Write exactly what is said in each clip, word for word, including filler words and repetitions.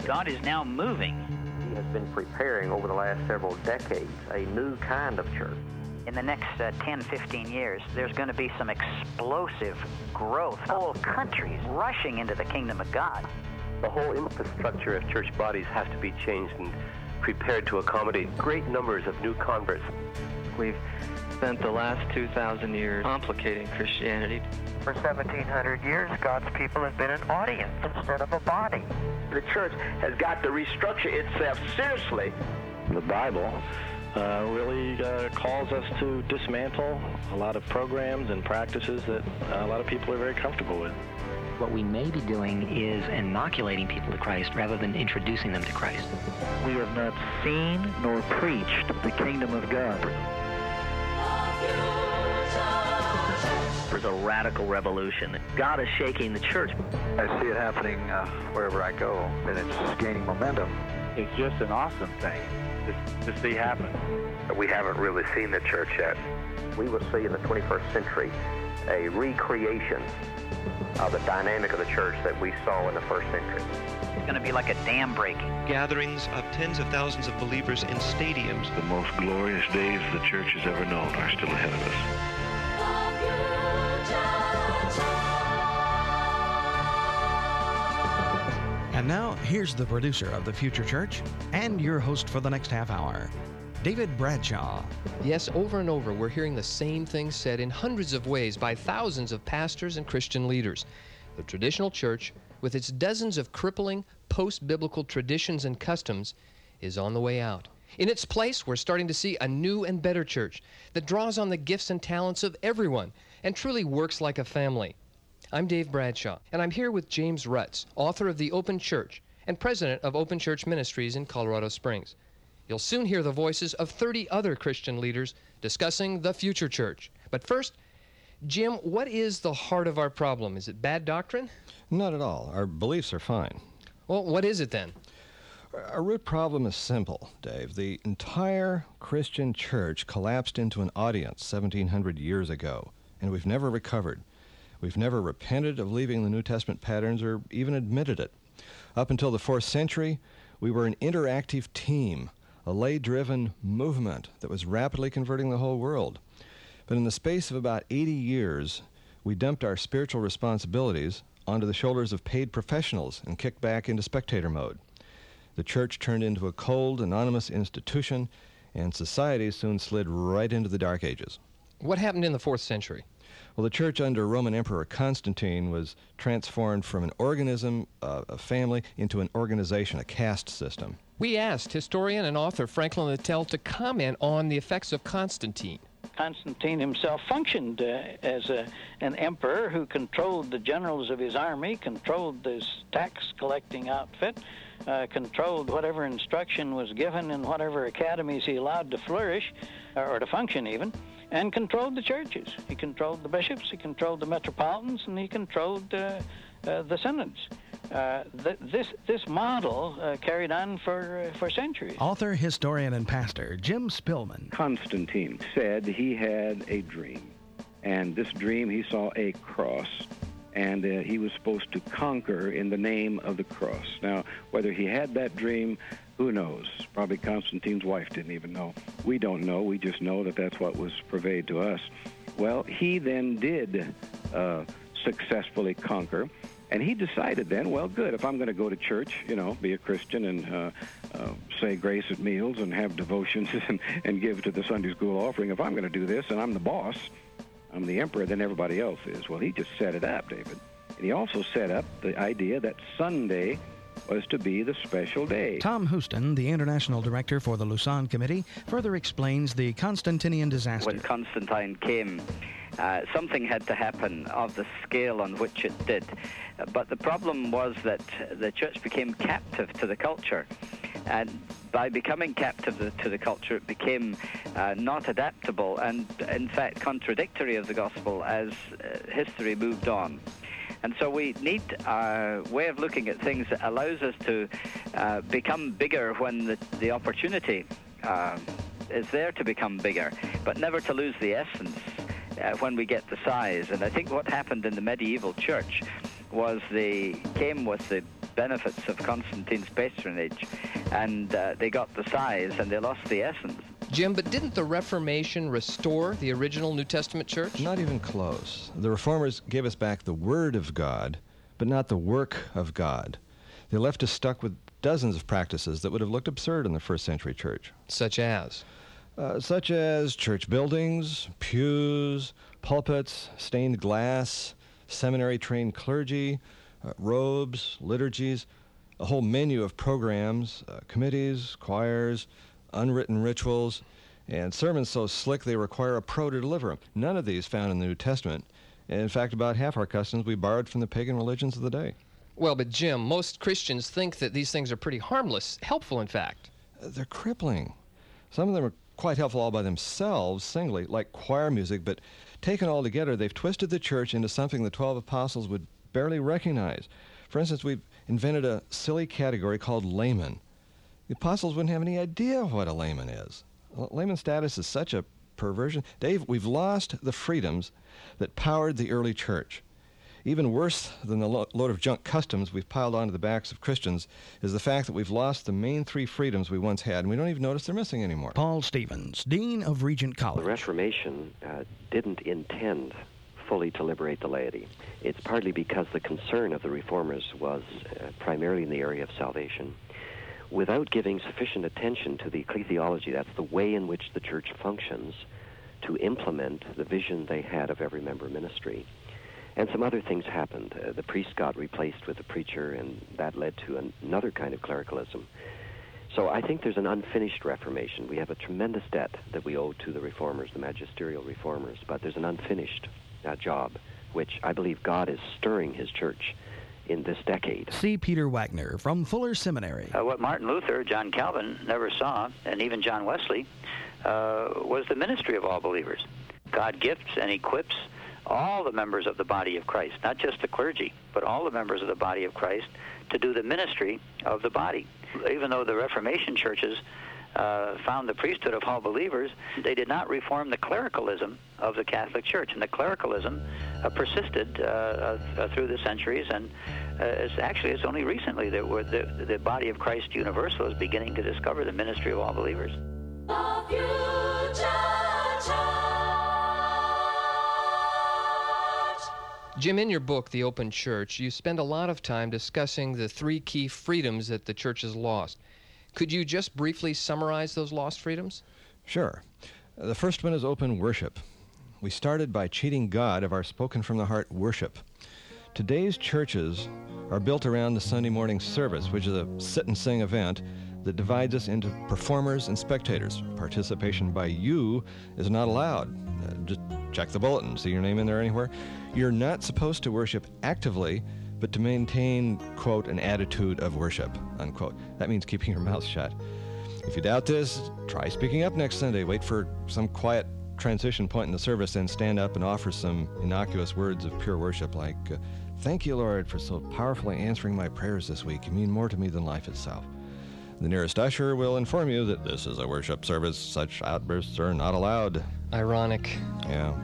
God is now moving. He has been preparing over the last several decades a new kind of church. In the next uh, ten, fifteen years, there's going to be some explosive growth. Whole countries rushing into the kingdom of God. The whole infrastructure of church bodies has to be changed and prepared to accommodate great numbers of new converts. We've spent the last two thousand years complicating Christianity. For seventeen hundred years, God's people have been an audience instead of a body. The church has got to restructure itself seriously. The Bible uh, really uh, calls us to dismantle a lot of programs and practices that uh, a lot of people are very comfortable with. What we may be doing is inoculating people to Christ rather than introducing them to Christ. We have not seen nor preached the kingdom of God. There's a radical revolution. God is shaking the church. I see it happening uh, wherever I go, and it's gaining momentum. It's just an awesome thing to, to see happen. We haven't really seen the church yet. We will see in the twenty-first century a recreation of the dynamic of the church that we saw in the first century. It's going to be like a dam breaking. Gatherings of tens of thousands of believers in stadiums. The most glorious days the church has ever known are still ahead of us. And now, here's the producer of The Future Church and your host for the next half hour, David Bradshaw. Yes, over and over, we're hearing the same thing said in hundreds of ways by thousands of pastors and Christian leaders. The traditional church, with its dozens of crippling post-biblical traditions and customs, is on the way out. In its place, we're starting to see a new and better church that draws on the gifts and talents of everyone and truly works like a family. I'm Dave Bradshaw, and I'm here with James Rutz, author of The Open Church and president of Open Church Ministries in Colorado Springs. You'll soon hear the voices of thirty other Christian leaders discussing the future church. But first, Jim, what is the heart of our problem? Is it bad doctrine? Not at all. Our beliefs are fine. Well, what is it then? Our root problem is simple, Dave. The entire Christian church collapsed into an audience seventeen hundred years ago, and we've never recovered. We've never repented of leaving the New Testament patterns or even admitted it. Up until the fourth century, we were an interactive team, a lay-driven movement that was rapidly converting the whole world. But in the space of about eighty years, we dumped our spiritual responsibilities onto the shoulders of paid professionals and kicked back into spectator mode. The church turned into a cold, anonymous institution, and society soon slid right into the Dark Ages. What happened in the fourth century? Well, the church under Roman Emperor Constantine was transformed from an organism, uh, a family, into an organization, a caste system. We asked historian and author Franklin Littell to comment on the effects of Constantine. Constantine himself functioned uh, as a, an emperor who controlled the generals of his army, controlled his tax-collecting outfit, uh, controlled whatever instruction was given in whatever academies he allowed to flourish, or, or to function even, and controlled the churches. He controlled the bishops, he controlled the metropolitans, and he controlled uh, uh, the synods. Uh, th- this this model uh, carried on for uh, for centuries. Author, historian, and pastor Jim Spillman. Constantine said he had a dream, and this dream he saw a cross, and uh, he was supposed to conquer in the name of the cross. Now, whether he had that dream, who knows? Probably Constantine's wife didn't even know. We don't know. We just know that that's what was purveyed to us. Well, he then did uh, successfully conquer. And he decided then, well, good, if I'm going to go to church, you know, be a Christian and uh, uh, say grace at meals and have devotions and, and give to the Sunday school offering, if I'm going to do this and I'm the boss, I'm the emperor, then everybody else is. Well, he just set it up, David. And he also set up the idea that Sunday was to be the special day. Tom Houston, the international director for the Lausanne Committee, further explains the Constantinian disaster. When Constantine came, uh, something had to happen of the scale on which it did. Uh, but the problem was that the church became captive to the culture. And by becoming captive to the culture, it became uh, not adaptable and, in fact, contradictory of the gospel as uh, history moved on. And so we need a way of looking at things that allows us to uh, become bigger when the, the opportunity uh, is there to become bigger, but never to lose the essence uh, when we get the size. And I think what happened in the medieval church was they came with the benefits of Constantine's patronage, and uh, they got the size and they lost the essence. Jim, but didn't the Reformation restore the original New Testament church? Not even close. The Reformers gave us back the Word of God, but not the work of God. They left us stuck with dozens of practices that would have looked absurd in the first century church. Such as? Uh, such as church buildings, pews, pulpits, stained glass, seminary-trained clergy, uh, robes, liturgies, a whole menu of programs, uh, committees, choirs, unwritten rituals, and sermons so slick they require a pro to deliver them. None of these found in the New Testament. And in fact, about half our customs we borrowed from the pagan religions of the day. Well, but Jim, most Christians think that these things are pretty harmless, helpful in fact. Uh, they're crippling. Some of them are quite helpful all by themselves, singly, like choir music, but taken all together, they've twisted the church into something the twelve apostles would barely recognize. For instance, we've invented a silly category called layman. The apostles wouldn't have any idea what a layman is. Layman status is such a perversion. Dave, we've lost the freedoms that powered the early church. Even worse than the lo- load of junk customs we've piled onto the backs of Christians is the fact that we've lost the main three freedoms we once had, and we don't even notice they're missing anymore. Paul Stevens, Dean of Regent College. The Reformation uh, didn't intend fully to liberate the laity. It's partly because the concern of the Reformers was uh, primarily in the area of salvation, without giving sufficient attention to the ecclesiology, that's the way in which the church functions, to implement the vision they had of every member ministry. And some other things happened. Uh, the priest got replaced with the preacher, and that led to an, another kind of clericalism. So I think there's an unfinished Reformation. We have a tremendous debt that we owe to the Reformers, the magisterial Reformers, but there's an unfinished uh, job, which I believe God is stirring his church in this decade. C. Peter Wagner from Fuller Seminary. Uh, what Martin Luther, John Calvin never saw, and even John Wesley, uh, was the ministry of all believers. God gifts and equips all the members of the body of Christ, not just the clergy, but all the members of the body of Christ, to do the ministry of the body. Even though the Reformation churches uh, found the priesthood of all believers, they did not reform the clericalism of the Catholic Church. And the clericalism uh, persisted uh, uh, through the centuries, and uh, it's actually it's only recently that we're the, the body of Christ Universal is beginning to discover the ministry of all believers. The future church. Jim, in your book, The Open Church, you spend a lot of time discussing the three key freedoms that the church has lost. Could you just briefly summarize those lost freedoms? Sure. The first one is open worship. We started by cheating God of our spoken-from-the-heart worship. Today's churches are built around the Sunday morning service, which is a sit-and-sing event that divides us into performers and spectators. Participation by you is not allowed. Uh, just check the bulletin, see your name in there anywhere. You're not supposed to worship actively, but to maintain, quote, an attitude of worship, unquote. That means keeping your mouth shut. If you doubt this, try speaking up next Sunday. Wait for some quiet transition point in the service, then stand up and offer some innocuous words of pure worship like, uh, thank you, Lord, for so powerfully answering my prayers this week. You mean more to me than life itself. The nearest usher will inform you that this is a worship service. Such outbursts are not allowed. Ironic. Yeah.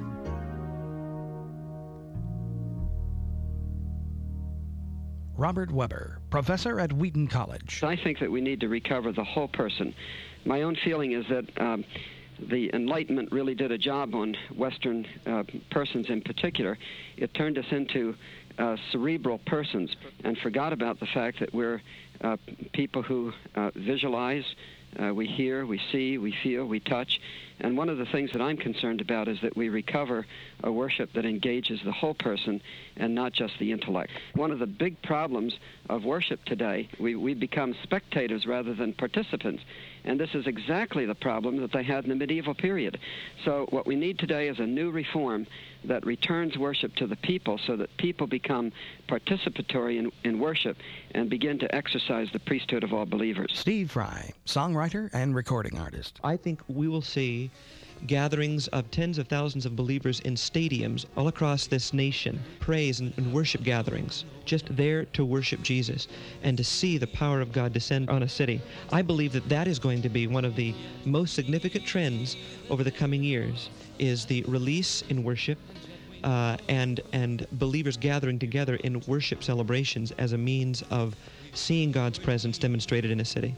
Robert Weber, professor at Wheaton College. I think that we need to recover the whole person. My own feeling is that um, the Enlightenment really did a job on Western uh, persons in particular. It turned us into uh, cerebral persons and forgot about the fact that we're uh, people who uh, visualize, uh, we hear, we see, we feel, we touch. And one of the things that I'm concerned about is that we recover a worship that engages the whole person and not just the intellect. One of the big problems of worship today, we, we become spectators rather than participants. And this is exactly the problem that they had in the medieval period. So what we need today is a new reform that returns worship to the people so that people become participatory in, in worship and begin to exercise the priesthood of all believers. Steve Fry, songwriter and recording artist. I think we will see gatherings of tens of thousands of believers in stadiums all across this nation, praise and, and worship gatherings, just there to worship Jesus and to see the power of God descend on a city. I believe that that is going to be one of the most significant trends over the coming years, is the release in worship uh, and and believers gathering together in worship celebrations as a means of seeing God's presence demonstrated in a city.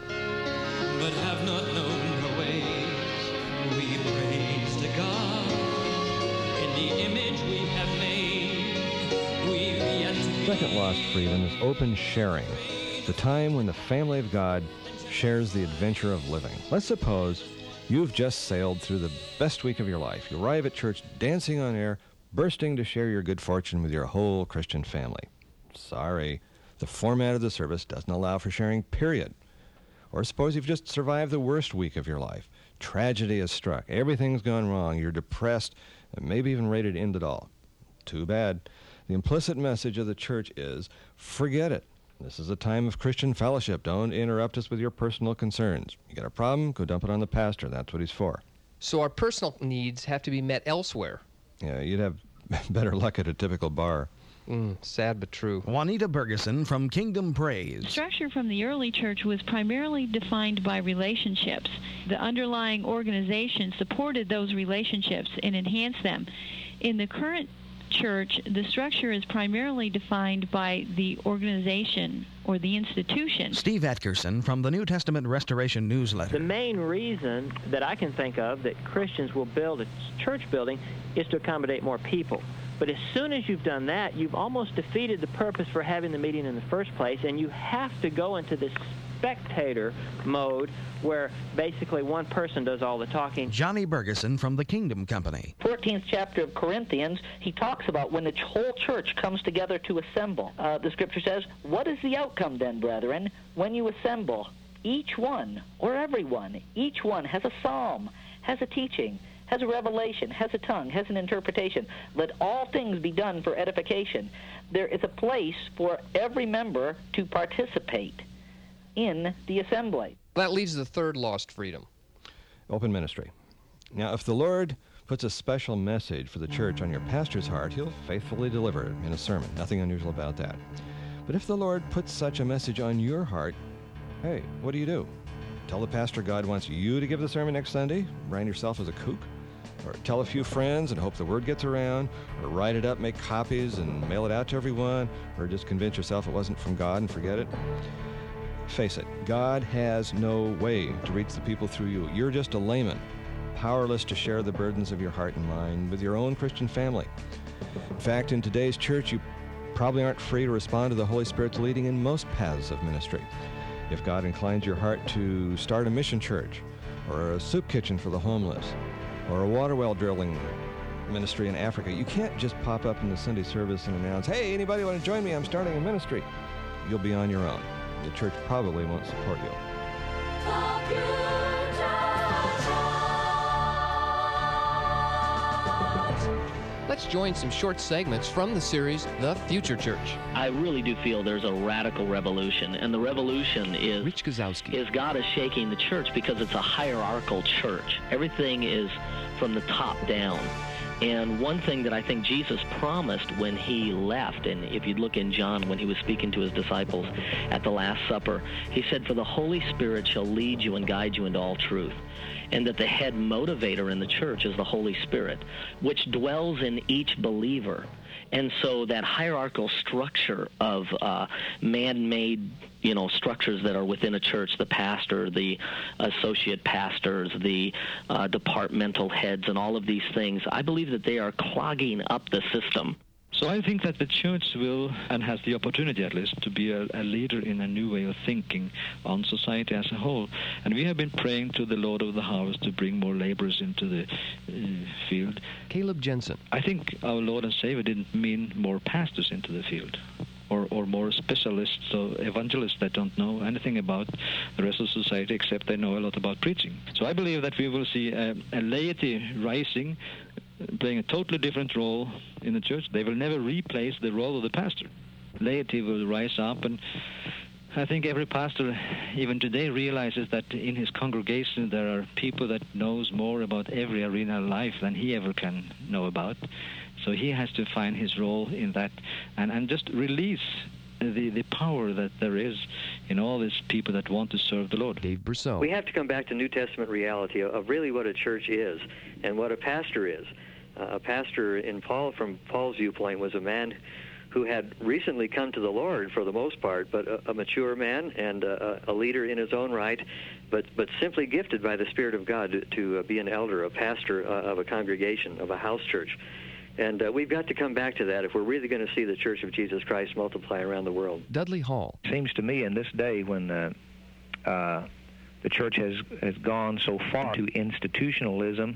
But have not known her ways, we praise to God. In the image we have made, we've yet to be. Second lost freedom is open sharing, the time when the family of God shares the adventure of living. Let's suppose you've just sailed through the best week of your life. You arrive at church dancing on air, bursting to share your good fortune with your whole Christian family. Sorry, the format of the service doesn't allow for sharing, period. Or suppose you've just survived the worst week of your life. Tragedy has struck. Everything's gone wrong. You're depressed, and maybe even ready to end it all. Too bad. The implicit message of the church is, forget it. This is a time of Christian fellowship. Don't interrupt us with your personal concerns. You got a problem? Go dump it on the pastor. That's what he's for. So our personal needs have to be met elsewhere. Yeah, you'd have better luck at a typical bar. Mm, sad but true. Juanita Bergeson from Kingdom Praise. Structure from the early church was primarily defined by relationships. The underlying organization supported those relationships and enhanced them. In the current church, the structure is primarily defined by the organization or the institution. Steve Atkerson from the New Testament Restoration Newsletter. The main reason that I can think of that Christians will build a church building is to accommodate more people. But as soon as you've done that, you've almost defeated the purpose for having the meeting in the first place, and you have to go into this spectator mode where basically one person does all the talking. Johnny Bergeson from the Kingdom Company. fourteenth chapter of Corinthians, he talks about when the whole church comes together to assemble. Uh, the scripture says, what is the outcome then, brethren, when you assemble? Each one, or everyone, each one has a psalm, has a teaching, has a revelation, has a tongue, has an interpretation. Let all things be done for edification. There is a place for every member to participate in the assembly. That leaves the third lost freedom. Open ministry. Now, if the Lord puts a special message for the church on your pastor's heart, he'll faithfully deliver it in a sermon. Nothing unusual about that. But if the Lord puts such a message on your heart, hey, what do you do? Tell the pastor God wants you to give the sermon next Sunday? Brand yourself as a kook? Or tell a few friends and hope the word gets around? Or write it up, make copies, and mail it out to everyone? Or just convince yourself it wasn't from God and forget it? Face it, God has no way to reach the people through you. You're just a layman, powerless to share the burdens of your heart and mind with your own Christian family. In fact, in today's church, you probably aren't free to respond to the Holy Spirit's leading in most paths of ministry. If God inclines your heart to start a mission church, or a soup kitchen for the homeless, or a water well drilling ministry in Africa, you can't just pop up in the Sunday service and announce, hey, anybody want to join me? I'm starting a ministry. You'll be on your own. The church probably won't support you. Let's join some short segments from the series, The Future Church. I really do feel there's a radical revolution, and the revolution is, Rich Guzowski. is God is shaking the church because it's a hierarchical church. Everything is from the top down. And one thing that I think Jesus promised when he left, and if you look in John when he was speaking to his disciples at the Last Supper, he said, for the Holy Spirit shall lead you and guide you into all truth. And that the head motivator in the church is the Holy Spirit, which dwells in each believer. And so that hierarchical structure of uh, man-made, you know, structures that are within a church, the pastor, the associate pastors, the uh, departmental heads, and all of these things, I believe that they are clogging up the system. So I think that the church will, and has the opportunity at least, to be a, a leader in a new way of thinking on society as a whole. And we have been praying to the Lord of the harvest to bring more laborers into the uh, field. Caleb Jensen. I think our Lord and Savior didn't mean more pastors into the field, or, or more specialists or evangelists that don't know anything about the rest of society except they know a lot about preaching. So I believe that we will see a, a laity rising, playing a totally different role in the church. They will never replace the role of the pastor. Laity will rise up, and I think every pastor, even today, realizes that in his congregation there are people that knows more about every arena of life than he ever can know about. So he has to find his role in that and, and just release the, the power that there is in all these people that want to serve the Lord. Dave Brousseau. We have to come back to New Testament reality of really what a church is and what a pastor is. Uh, a pastor, in Paul, from Paul's viewpoint, was a man who had recently come to the Lord for the most part, but a, a mature man and a, a leader in his own right, but, but simply gifted by the Spirit of God to, to uh, be an elder, a pastor uh, of a congregation, of a house church. And uh, we've got to come back to that if we're really going to see the Church of Jesus Christ multiply around the world. Dudley Hall. Seems to me in this day when uh, uh, the church has, has gone so far to institutionalism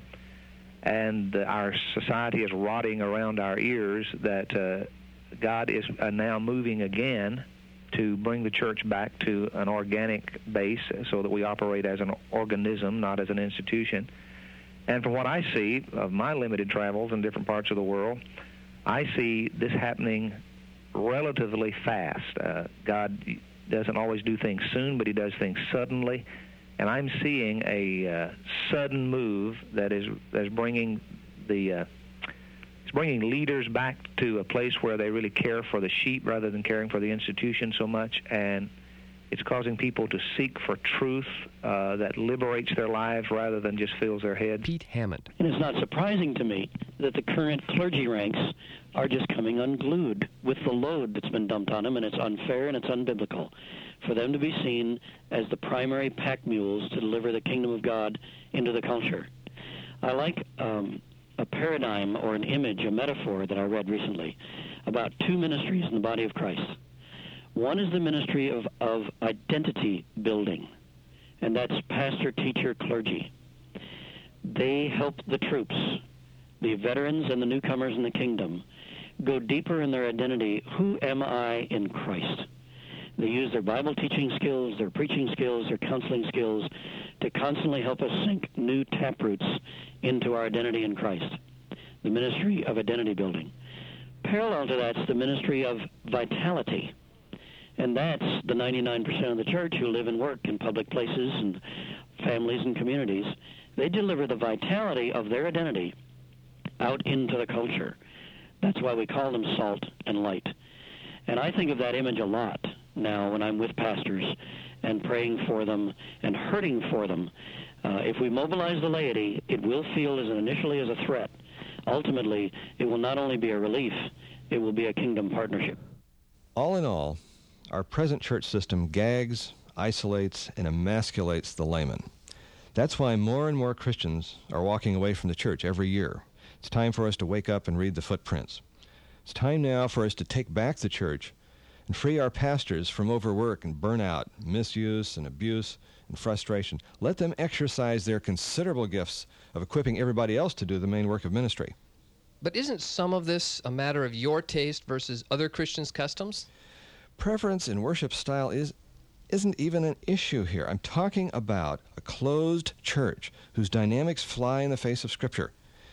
and uh, our society is rotting around our ears that uh, God is uh, now moving again to bring the church back to an organic base so that we operate as an organism, not as an institution. And from what I see of my limited travels in different parts of the world, I see this happening relatively fast. Uh, God doesn't always do things soon, but he does things suddenly. And I'm seeing a uh, sudden move that is that is bringing the uh, it's bringing leaders back to a place where they really care for the sheep rather than caring for the institution so much, and it's causing people to seek for truth uh, that liberates their lives rather than just fills their head. Pete Hammond. And it's not surprising to me that the current clergy ranks are just coming unglued with the load that's been dumped on them, and it's unfair and it's unbiblical for them to be seen as the primary pack mules to deliver the kingdom of God into the culture. I like um, a paradigm or an image, a metaphor that I read recently about two ministries in the body of Christ. One is the ministry of, of identity building, and that's pastor, teacher, clergy. They help the troops, the veterans and the newcomers in the kingdom, go deeper in their identity. Who am I in Christ? They use their Bible teaching skills, their preaching skills, their counseling skills to constantly help us sink new taproots into our identity in Christ, the ministry of identity building. Parallel to that's the ministry of vitality. And that's the ninety-nine percent of the church who live and work in public places and families and communities. They deliver the vitality of their identity out into the culture. That's why we call them salt and light. And I think of that image a lot now when I'm with pastors and praying for them and hurting for them. Uh, if we mobilize the laity, it will feel as initially as a threat. Ultimately, it will not only be a relief, it will be a kingdom partnership. All in all, our present church system gags, isolates, and emasculates the layman. That's why more and more Christians are walking away from the church every year. It's time for us to wake up and read the footprints. It's time now for us to take back the church and free our pastors from overwork and burnout, misuse and abuse and frustration. Let them exercise their considerable gifts of equipping everybody else to do the main work of ministry. But isn't some of this a matter of your taste versus other Christians' customs? Preference in worship style is, isn't even an issue here. I'm talking about a closed church whose dynamics fly in the face of Scripture.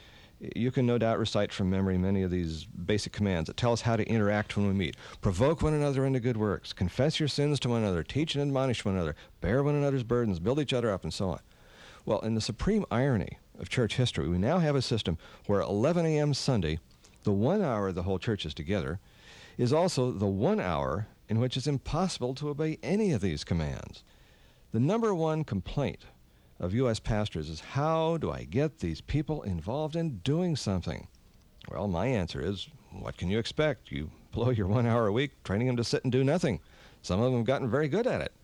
You can no doubt recite from memory many of these basic commands that tell us how to interact when we meet. Provoke one another into good works. Confess your sins to one another. Teach and admonish one another. Bear one another's burdens. Build each other up, and so on. Well, in the supreme irony of church history, we now have a system where eleven a.m. Sunday, the one hour the whole church is together, is also the one hour in which it's impossible to obey any of these commands. The number one complaint of U S pastors is, how do I get these people involved in doing something? Well, my answer is, what can you expect? You blow your one hour a week training them to sit and do nothing. Some of them have gotten very good at it.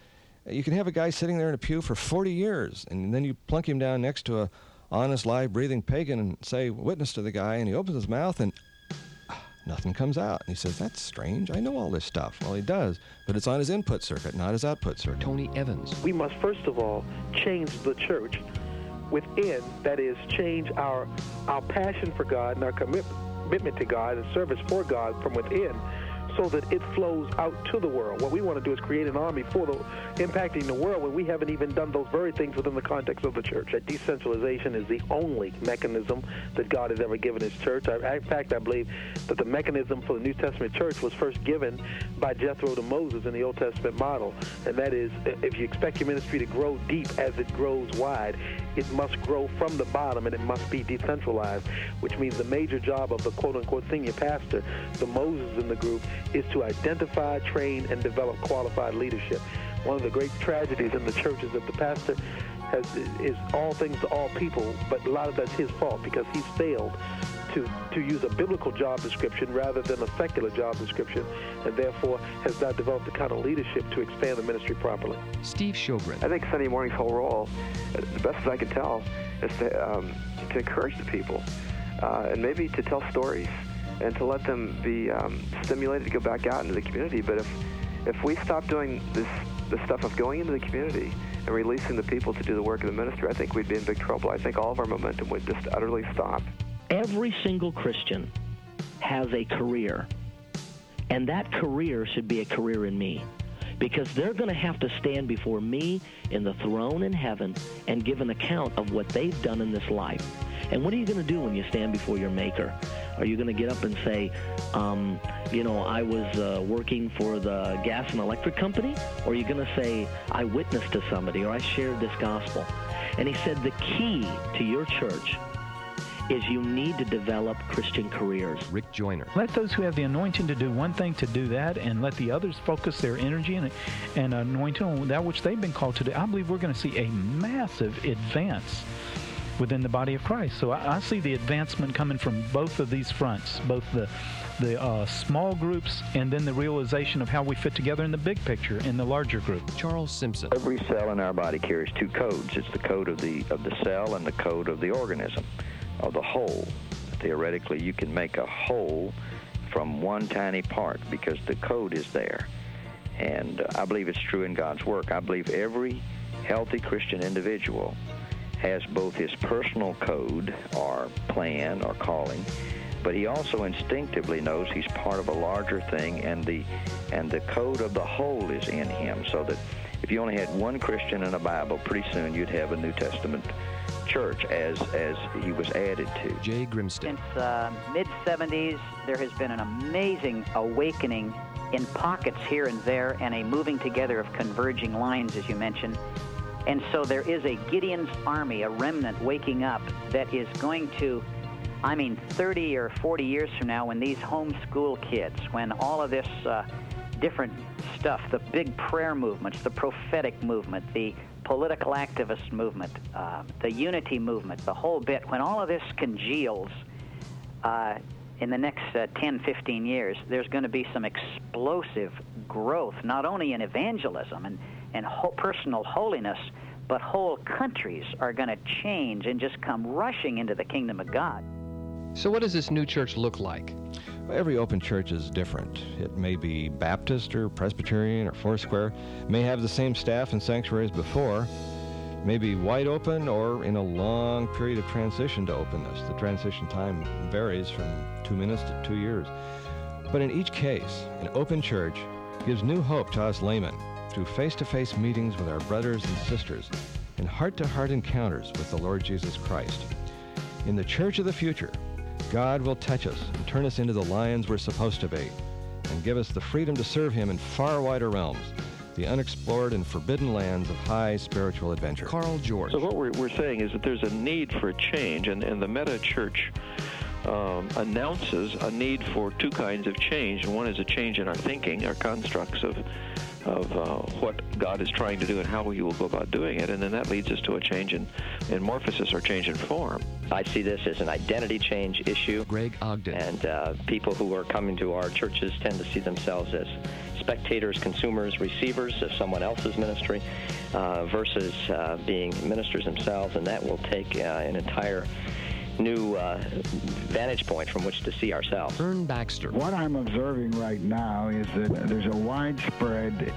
You can have a guy sitting there in a pew for forty years, and then you plunk him down next to a honest, live-breathing pagan and say, witness to the guy, and he opens his mouth and nothing comes out. And he says, that's strange. I know all this stuff. Well, he does, but it's on his input circuit, not his output circuit. Tony Evans. We must first of all change the church within, that is, change our our passion for God and our commit, commitment to God and service for God from within, so that it flows out to the world. What we want to do is create an army for the impacting the world when we haven't even done those very things within the context of the church. That decentralization is the only mechanism that God has ever given his church. I, in fact, I believe that the mechanism for the New Testament church was first given by Jethro to Moses in the Old Testament model, and that is, if you expect your ministry to grow deep as it grows wide, it must grow from the bottom, and it must be decentralized, which means the major job of the quote-unquote senior pastor, the Moses in the group, is to identify, train, and develop qualified leadership. One of the great tragedies in the church is that the pastor has, is all things to all people, but a lot of that's his fault because he's failed to, to use a biblical job description rather than a secular job description, and therefore has not developed the kind of leadership to expand the ministry properly. Steve Sjogren. I think Sunday morning's whole role, the best I can tell, is to, um, to encourage the people uh, and maybe to tell stories and to let them be um, stimulated to go back out into the community. But if if we stop doing this, the stuff of going into the community and releasing the people to do the work of the ministry, I think we'd be in big trouble. I think all of our momentum would just utterly stop. Every single Christian has a career, and that career should be a career in me, because they're going to have to stand before me in the throne in heaven and give an account of what they've done in this life. And what are you going to do when you stand before your Maker? Are you going to get up and say, um, you know, I was uh, working for the gas and electric company? Or are you going to say, I witnessed to somebody, or I shared this gospel? And he said the key to your church is you need to develop Christian careers. Rick Joyner. Let those who have the anointing to do one thing to do that, and let the others focus their energy and, and anointing on that which they've been called to do. I believe we're going to see a massive advance within the body of Christ. So I, I see the advancement coming from both of these fronts, both the the uh, small groups and then the realization of how we fit together in the big picture, in the larger group. Charles Simpson. Every cell in our body carries two codes. It's the code of the of the cell and the code of the organism, of the whole. Theoretically, you can make a whole from one tiny part because the code is there. And uh, I believe it's true in God's work. I believe every healthy Christian individual has both his personal code or plan or calling, but he also instinctively knows he's part of a larger thing, and the and the code of the whole is in him, so that if you only had one Christian in a Bible, pretty soon you'd have a New Testament church as as he was added to. Jay Grimston. Since uh, mid seventies, there has been an amazing awakening in pockets here and there, and a moving together of converging lines, as you mentioned. And so there is a Gideon's army, a remnant waking up that is going to, I mean, thirty or forty years from now, when these homeschool kids, when all of this uh, different stuff, the big prayer movements, the prophetic movement, the political activist movement, uh, the unity movement, the whole bit, when all of this congeals uh, in the next uh, ten, fifteen years, there's going to be some explosive growth, not only in evangelism and, and ho- personal holiness, but whole countries are going to change and just come rushing into the kingdom of God. So what does this new church look like? Every open church is different. It may be Baptist or Presbyterian or Foursquare. It may have the same staff and sanctuaries before. It may be wide open or in a long period of transition to openness. The transition time varies from two minutes to two years. But in each case, an open church gives new hope to us laymen through face-to-face meetings with our brothers and sisters and heart-to-heart encounters with the Lord Jesus Christ. In the church of the future, God will touch us and turn us into the lions we're supposed to be and give us the freedom to serve Him in far wider realms, the unexplored and forbidden lands of high spiritual adventure. Carl George. So what we're, we're saying is that there's a need for a change, and, and the Meta Church um, announces a need for two kinds of change. One is a change in our thinking, our constructs of of uh, what God is trying to do and how we will go about doing it, and then that leads us to a change in, in morphosis or change in form. I see this as an identity change issue. Greg Ogden. And uh, people who are coming to our churches tend to see themselves as spectators, consumers, receivers of someone else's ministry uh, versus uh, being ministers themselves, and that will take uh, an entire new uh, vantage point from which to see ourselves. Vern Baxter. What I'm observing right now is that there's a widespread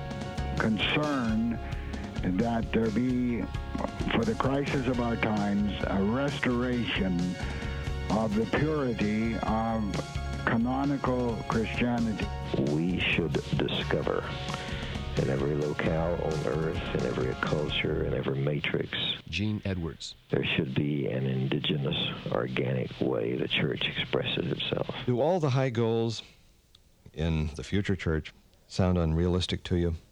concern that there be, for the crisis of our times, a restoration of the purity of canonical Christianity. We should discover in every locale on earth, in every culture, in every matrix. Gene Edwards. There should be an indigenous, organic way the church expresses itself. Do all the high goals in the future church sound unrealistic to you?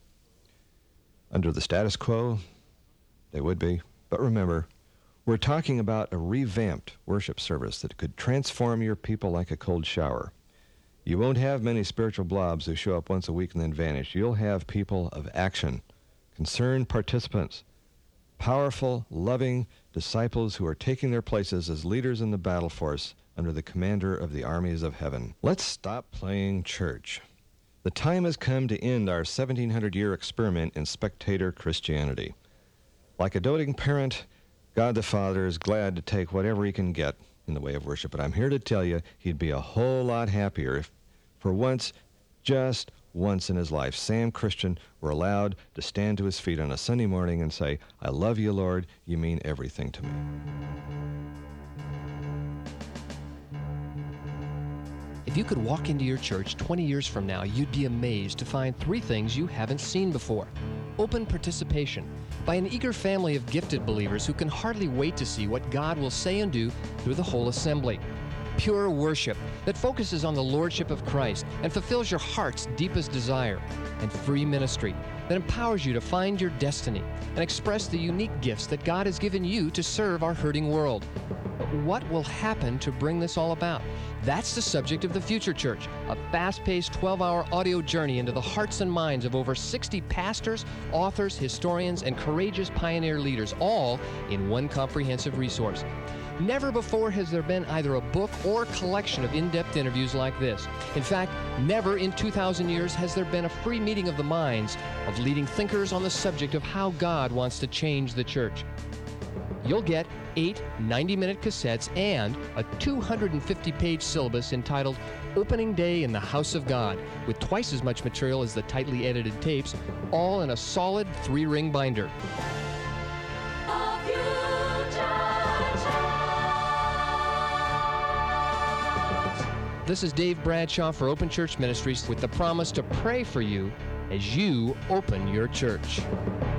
Under the status quo, they would be. But remember, we're talking about a revamped worship service that could transform your people like a cold shower. You won't have many spiritual blobs who show up once a week and then vanish. You'll have people of action, concerned participants, powerful, loving disciples who are taking their places as leaders in the battle force under the commander of the armies of heaven. Let's stop playing church. The time has come to end our seventeen hundred year experiment in spectator Christianity. Like a doting parent, God the Father is glad to take whatever he can get in the way of worship, but I'm here to tell you he'd be a whole lot happier if, for once, just once in his life, Sam Christian were allowed to stand to his feet on a Sunday morning and say, "I love you, Lord. You mean everything to me." If you could walk into your church twenty years from now, you'd be amazed to find three things you haven't seen before. Open participation by an eager family of gifted believers who can hardly wait to see what God will say and do through the whole assembly. Pure worship that focuses on the Lordship of Christ and fulfills your heart's deepest desire. And free ministry that empowers you to find your destiny and express the unique gifts that God has given you to serve our hurting world. But what will happen to bring this all about? That's the subject of The Future Church, a fast-paced twelve-hour audio journey into the hearts and minds of over sixty pastors, authors, historians, and courageous pioneer leaders, all in one comprehensive resource. Never before has there been either a book or collection of in-depth interviews like this. In fact, never in two thousand years has there been a free meeting of the minds of leading thinkers on the subject of how God wants to change the church. You'll get eight ninety-minute cassettes and a two hundred fifty page syllabus entitled Opening Day in the House of God, with twice as much material as the tightly edited tapes, all in a solid three-ring binder. This is Dave Bradshaw for Open Church Ministries with the promise to pray for you as you open your church.